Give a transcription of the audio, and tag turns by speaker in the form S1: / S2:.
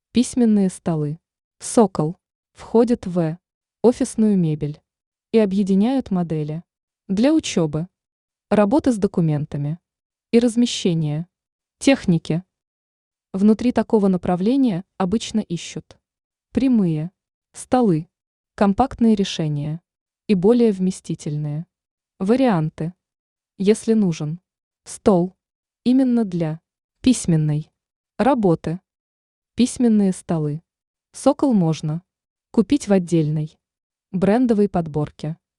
S1: Письменные столы. Сокол. Входят в офисную мебель и объединяют модели для учебы, работы с документами и размещения техники. Внутри такого направления обычно ищут прямые столы, компактные решения и более вместительные варианты. Если нужен стол именно для письменной работы, письменные столы. Сокол можно купить в отдельной брендовой подборке.